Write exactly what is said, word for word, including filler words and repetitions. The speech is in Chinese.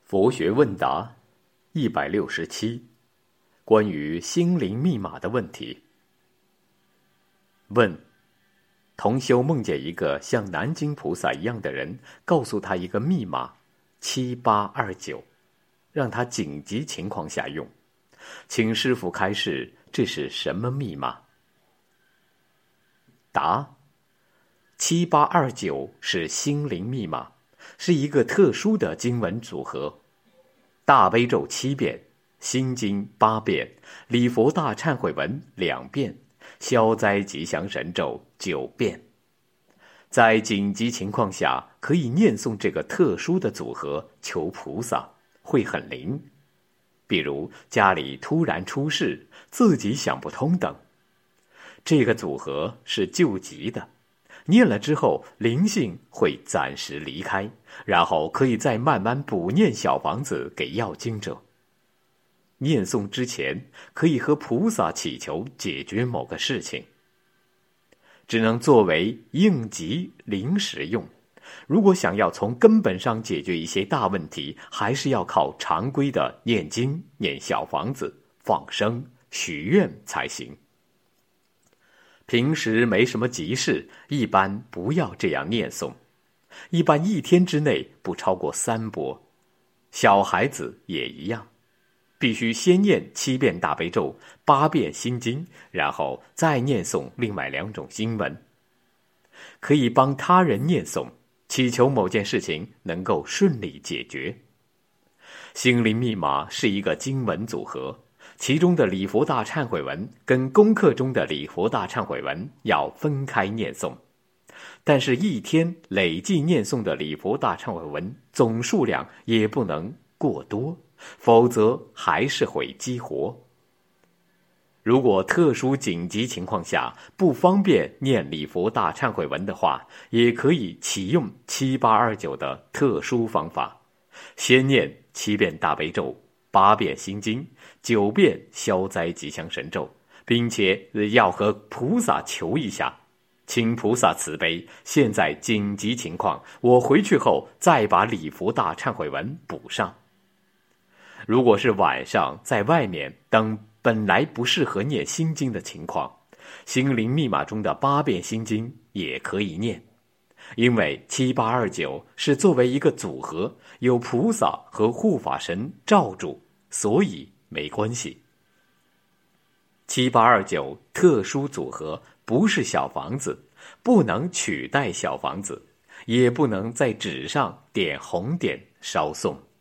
佛学问答一百六十七，关于心灵密码的问题。问：同修梦见一个像南京菩萨一样的人，告诉他一个密码七八二九，让他紧急情况下用，请师父开示，这是什么密码？答：七八二九是心灵密码，是一个特殊的经文组合。大悲咒七遍，心经八遍，礼佛大忏悔文两遍，消灾吉祥神咒九遍。在紧急情况下，可以念诵这个特殊的组合求菩萨，会很灵。比如家里突然出事，自己想不通等。这个组合是救急的，念了之后灵性会暂时离开，然后可以再慢慢补念小房子给要经者。念诵之前可以和菩萨祈求解决某个事情，只能作为应急临时用。如果想要从根本上解决一些大问题，还是要靠常规的念经、念小房子、放生、许愿才行。平时没什么急事，一般不要这样念诵，一般一天之内不超过三波。小孩子也一样，必须先念七遍大悲咒，八遍心经，然后再念诵另外两种经文。可以帮他人念诵，祈求某件事情能够顺利解决。心灵密码是一个经文组合，其中的礼佛大忏悔文跟功课中的礼佛大忏悔文要分开念诵，但是一天累计念诵的礼佛大忏悔文总数量也不能过多，否则还是会激活。如果特殊紧急情况下不方便念礼佛大忏悔文的话，也可以启用七八二九的特殊方法，先念七遍大悲咒，八遍心经，九遍消灾吉祥神咒，并且要和菩萨求一下，请菩萨慈悲，现在紧急情况，我回去后再把礼佛大忏悔文补上。如果是晚上在外面等本来不适合念心经的情况，心灵密码中的八遍心经也可以念，因为七八二九是作为一个组合，有菩萨和护法神罩住，所以没关系。七八二九特殊组合不是小房子，不能取代小房子，也不能在纸上点红点烧送。